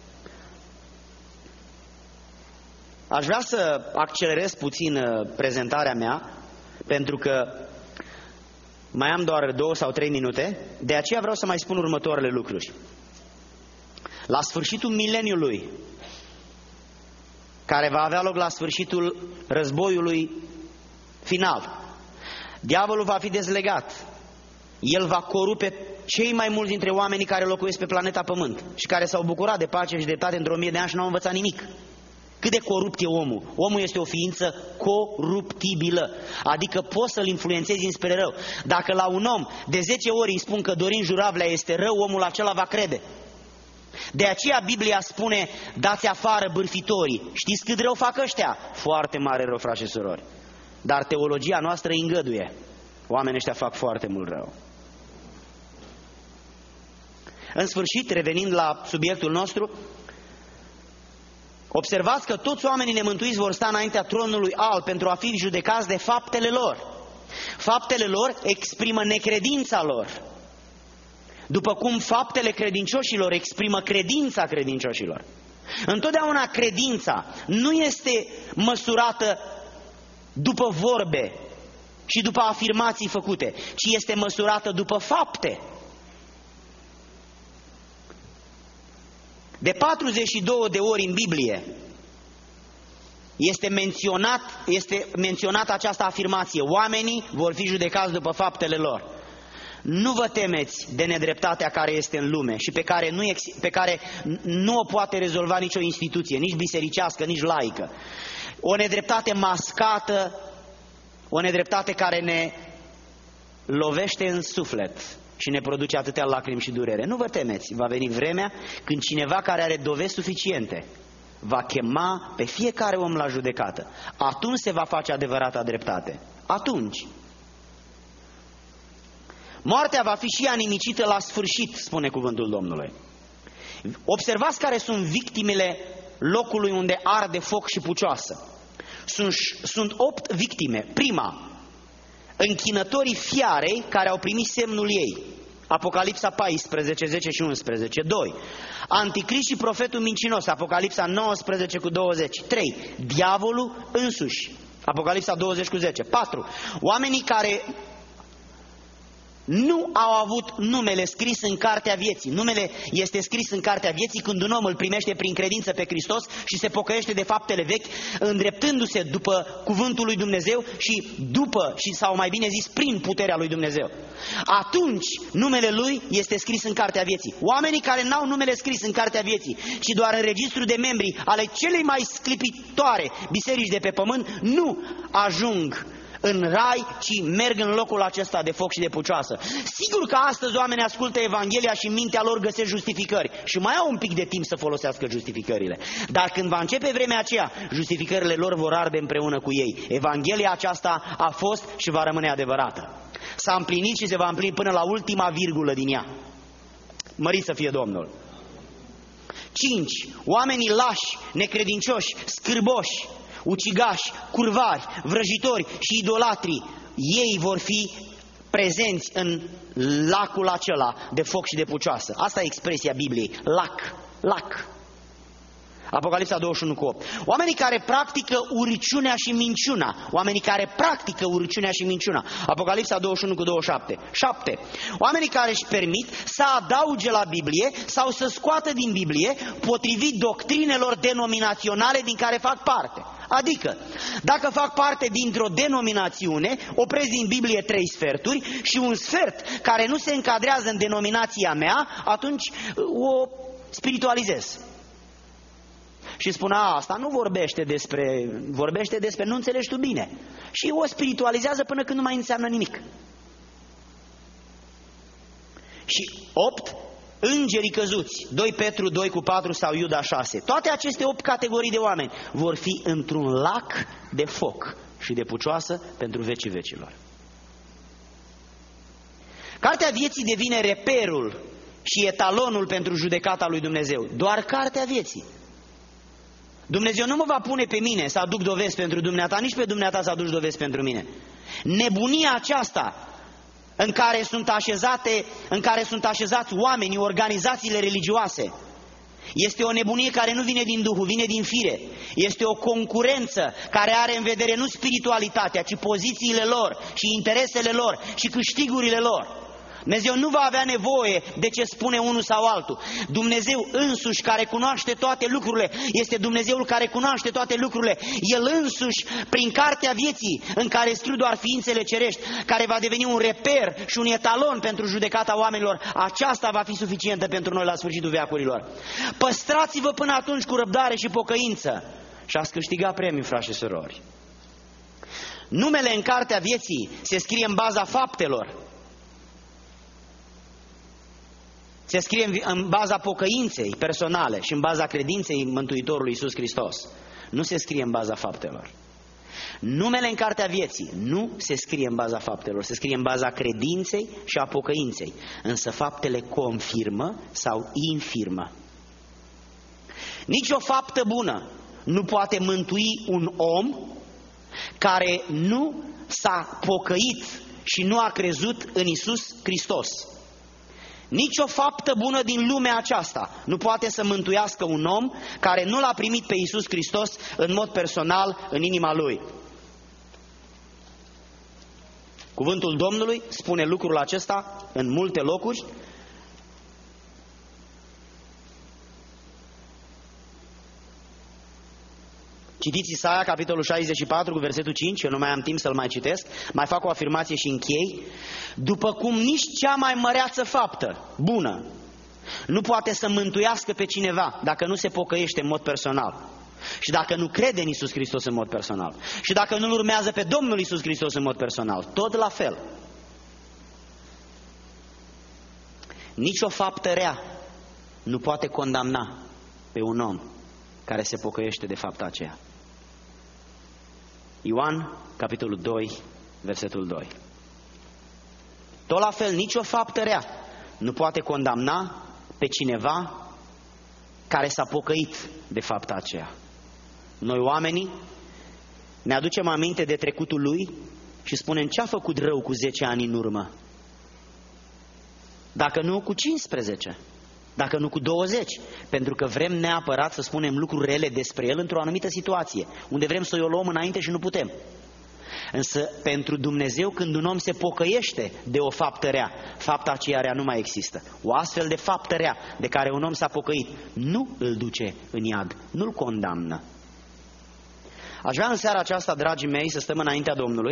Aș vrea să accelerez puțin prezentarea mea, pentru că mai am doar 2 sau 3 minute, de aceea vreau să mai spun următoarele lucruri. La sfârșitul mileniului, care va avea loc la sfârșitul războiului final, diavolul va fi dezlegat. El va corupe cei mai mulți dintre oamenii care locuiesc pe planeta Pământ și care s-au bucurat de pace și dreptate într-o 1000 de ani și n-au învățat nimic. Cât de corupt e omul? Omul este o ființă coruptibilă, adică poți să-l influențezi înspre rău. Dacă la un om de 10 ori îi spun că Dorin Juravlea este rău, omul acela va crede. De aceea Biblia spune: dați afară bârfitorii. Știți cât rău fac ăștia? Foarte mare rău, frați și surori. Dar teologia noastră îi îngăduie. Oamenii ăștia fac foarte mult rău. În sfârșit, revenind la subiectul nostru, observați că toți oamenii nemântuiți vor sta înaintea tronului alb pentru a fi judecați de faptele lor. Faptele lor exprimă necredința lor. După cum faptele credincioșilor exprimă credința credincioșilor. Întotdeauna credința nu este măsurată după vorbe și după afirmații făcute, ci este măsurată după fapte. De 42 de ori în Biblie este menționată această afirmație: oamenii vor fi judecați după faptele lor. Nu vă temeți de nedreptatea care este în lume și pe care nu o poate rezolva nicio instituție, nici bisericească, nici laică. O nedreptate mascată, o nedreptate care ne lovește în suflet și ne produce atâtea lacrimi și durere. Nu vă temeți, va veni vremea când cineva care are dovezi suficiente va chema pe fiecare om la judecată. Atunci se va face adevărata dreptate. Atunci. Moartea va fi și ea nimicită la sfârșit, spune cuvântul Domnului. Observați care sunt victimele locului unde arde foc și pucioasă. Sunt 8 victime. Prima, închinătorii fiarei care au primit semnul ei. Apocalipsa 14, 10 și 11. 2. Anticrist și profetul mincinos. Apocalipsa 19 cu 20. 3. Diavolul însuși. Apocalipsa 20 cu 10. 4. Oamenii care nu au avut numele scris în cartea vieții. Numele este scris în cartea vieții când un om îl primește prin credință pe Hristos și se pocăiește de faptele vechi, îndreptându-se după cuvântul lui Dumnezeu sau mai bine zis, prin puterea lui Dumnezeu. Atunci numele lui este scris în cartea vieții. Oamenii care n-au numele scris în cartea vieții, ci doar în registru de membri ale celei mai sclipitoare biserici de pe pământ, nu ajung în rai, ci merg în locul acesta de foc și de pucioasă. Sigur că astăzi oamenii ascultă Evanghelia și în mintea lor găsesc justificări și mai au un pic de timp să folosească justificările. Dar când va începe vremea aceea, justificările lor vor arde împreună cu ei. Evanghelia aceasta a fost și va rămâne adevărată. S-a împlinit și se va împlini până la ultima virgulă din ea. Mărit să fie Domnul. 5. Oamenii lași, necredincioși, scârboși, ucigași, curvari, vrăjitori și idolatri, ei vor fi prezenți în lacul acela de foc și de pucioasă. Asta e expresia Bibliei, lac. Apocalipsa 21 cu 8. Oamenii care practică urăciunea și minciuna. Apocalipsa 21 cu 27. 7. Oamenii care își permit să adauge la Biblie sau să scoată din Biblie potrivit doctrinelor denominaționale din care fac parte. Adică, dacă fac parte dintr-o denominațiune, opresc din Biblie 3 sferturi și un sfert care nu se încadrează în denominația mea, atunci o spiritualizez. Și spune, asta nu vorbește despre, nu înțelegi tu bine. Și o spiritualizează până când nu mai înseamnă nimic. Și 8, îngerii căzuți, 2 Petru 2 cu 4 sau Iuda 6. Toate aceste 8 categorii de oameni vor fi într-un lac de foc și de pucioasă pentru vecii vecilor. Cartea vieții devine reperul și etalonul pentru judecata lui Dumnezeu. Doar cartea vieții. Dumnezeu nu mă va pune pe mine să aduc dovezi pentru dumneata, nici pe dumneata să aduci dovezi pentru mine. Nebunia aceasta în care sunt așezați oamenii, organizațiile religioase, este o nebunie care nu vine din Duhul, vine din fire. Este o concurență care are în vedere nu spiritualitatea, ci pozițiile lor și interesele lor și câștigurile lor. Dumnezeu nu va avea nevoie de ce spune unul sau altul. Dumnezeu însuși care cunoaște toate lucrurile este Dumnezeul care cunoaște toate lucrurile. El însuși, prin cartea vieții în care scriu doar ființele cerești, care va deveni un reper și un etalon pentru judecata oamenilor, aceasta va fi suficientă pentru noi la sfârșitul veacurilor. Păstrați-vă până atunci cu răbdare și pocăință și ați câștiga premiul, frați și surori. Numele în cartea vieții se scrie în baza faptelor. Se scrie în baza pocăinței personale și în baza credinței Mântuitorului Iisus Hristos. Nu se scrie în baza faptelor. Numele în cartea vieții nu se scrie în baza faptelor, se scrie în baza credinței și a pocăinței. Însă faptele confirmă sau infirmă. Nici o faptă bună nu poate mântui un om care nu s-a pocăit și nu a crezut în Iisus Hristos. Nici o faptă bună din lumea aceasta nu poate să mântuiască un om care nu l-a primit pe Iisus Hristos în mod personal în inima lui. Cuvântul Domnului spune lucrul acesta în multe locuri. Citiți Isaia, capitolul 64, cu versetul 5, eu nu mai am timp să-l mai citesc, mai fac o afirmație și închei. După cum nici cea mai măreață faptă, bună, nu poate să mântuiască pe cineva dacă nu se pocăiește în mod personal și dacă nu crede în Iisus Hristos în mod personal și dacă nu-L urmează pe Domnul Iisus Hristos în mod personal, tot la fel. Nici o faptă rea nu poate condamna pe un om care se pocăiește de fapta aceea. Ioan, capitolul 2, versetul 2. Tot la fel, nicio faptă rea nu poate condamna pe cineva care s-a pocăit de fapta aceea. Noi oamenii ne aducem aminte de trecutul lui și spunem ce a făcut rău cu 10 ani în urmă. Dacă nu cu 15, dacă nu cu 20, pentru că vrem neapărat să spunem lucruri rele despre el într-o anumită situație, unde vrem să o luăm înainte și nu putem. Însă pentru Dumnezeu, când un om se pocăiește de o faptă rea, fapta aceea rea nu mai există. O astfel de faptă rea de care un om s-a pocăit nu îl duce în iad, nu îl condamnă. Aș vrea în seara aceasta, dragii mei, să stăm înaintea Domnului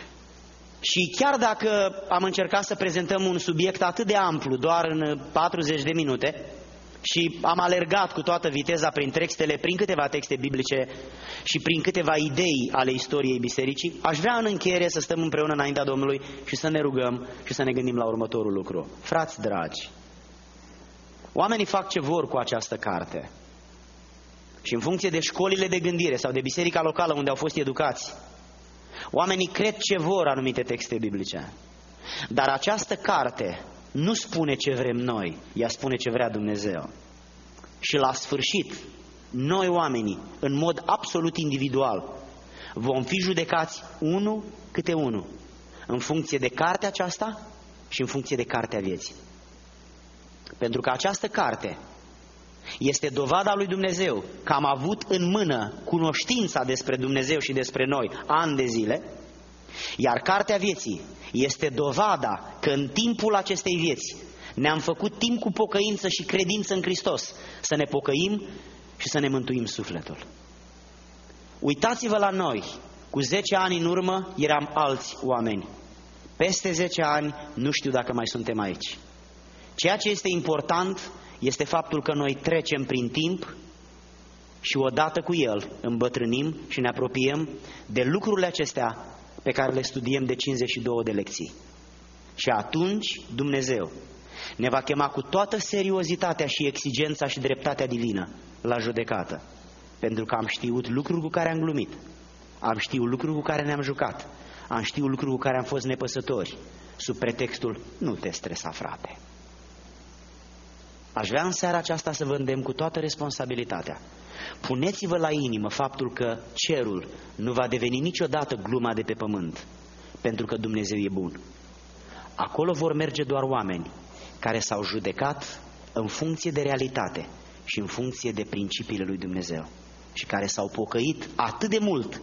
și chiar dacă am încercat să prezentăm un subiect atât de amplu, doar în 40 de minute, și am alergat cu toată viteza prin textele, prin câteva texte biblice și prin câteva idei ale istoriei bisericii, aș vrea în încheiere să stăm împreună înaintea Domnului și să ne rugăm și să ne gândim la următorul lucru. Frați dragi, oamenii fac ce vor cu această carte și în funcție de școlile de gândire sau de biserica locală unde au fost educați, oamenii cred ce vor anumite texte biblice. Dar această carte nu spune ce vrem noi, ea spune ce vrea Dumnezeu. Și la sfârșit, noi oamenii, în mod absolut individual, vom fi judecați unul câte unul, în funcție de cartea aceasta și în funcție de cartea vieții. Pentru că această carte este dovada lui Dumnezeu că am avut în mână cunoștința despre Dumnezeu și despre noi ani de zile, iar cartea vieții este dovada că în timpul acestei vieți ne-am făcut timp cu pocăință și credință în Hristos să ne pocăim și să ne mântuim sufletul. Uitați-vă la noi, cu 10 ani în urmă eram alți oameni. Peste 10 ani nu știu dacă mai suntem aici. Ceea ce este important este faptul că noi trecem prin timp și odată cu el îmbătrânim și ne apropiem de lucrurile acestea pe care le studiem de 52 de lecții. Și atunci Dumnezeu ne va chema cu toată seriozitatea și exigența și dreptatea divină la judecată. Pentru că am știut lucruri cu care am glumit, am știut lucruri cu care ne-am jucat, am știut lucruri cu care am fost nepăsători, sub pretextul nu te stresa, frate. Aș vrea în seara aceasta să vă îndemn cu toată responsabilitatea. Puneți-vă la inimă faptul că cerul nu va deveni niciodată gluma de pe pământ, pentru că Dumnezeu e bun. Acolo vor merge doar oameni care s-au judecat în funcție de realitate și în funcție de principiile lui Dumnezeu și care s-au pocăit atât de mult,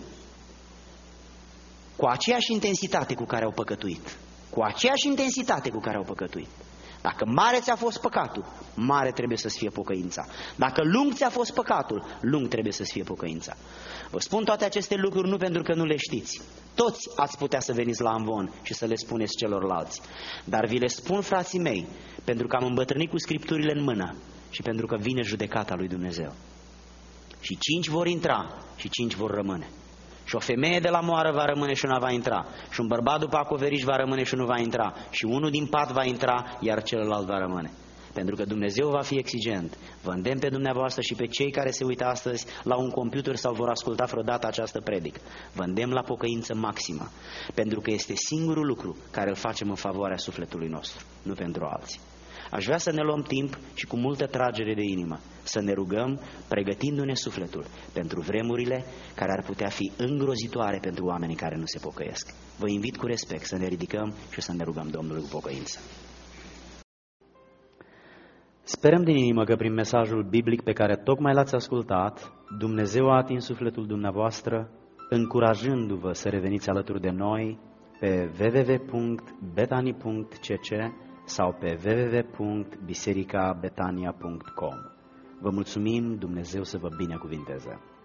cu aceeași intensitate cu care au păcătuit, cu aceeași intensitate cu care au păcătuit. Dacă mare ți-a fost păcatul, mare trebuie să-ți fie pocăința. Dacă lung ți-a fost păcatul, lung trebuie să-ți fie pocăința. Vă spun toate aceste lucruri nu pentru că nu le știți. Toți ați putea să veniți la amvon și să le spuneți celorlalți. Dar vi le spun, frații mei, pentru că am îmbătrânit cu Scripturile în mână și pentru că vine judecata lui Dumnezeu. Și 5 vor intra și 5 vor rămâne. Și o femeie de la moară va rămâne și nu va intra. Și un bărbat după acoperiș va rămâne și nu va intra. Și unul din pat va intra, iar celălalt va rămâne. Pentru că Dumnezeu va fi exigent. Vă îndemn pe dumneavoastră și pe cei care se uită astăzi la un computer sau vor asculta vreodată această predică. Vă îndemn la pocăință maximă. Pentru că este singurul lucru care îl facem în favoarea sufletului nostru, nu pentru alții. Aș vrea să ne luăm timp și cu multă tragere de inimă să ne rugăm, pregătindu-ne sufletul pentru vremurile care ar putea fi îngrozitoare pentru oamenii care nu se pocăiesc. Vă invit cu respect să ne ridicăm și să ne rugăm Domnului cu pocăință.
Sperăm din inimă că prin mesajul biblic pe care tocmai l-ați ascultat, Dumnezeu a atins sufletul dumneavoastră, încurajându-vă să reveniți alături de noi pe www.betani.cc sau pe www.bisericabetania.com. Vă mulțumim, Dumnezeu să vă binecuvinteze!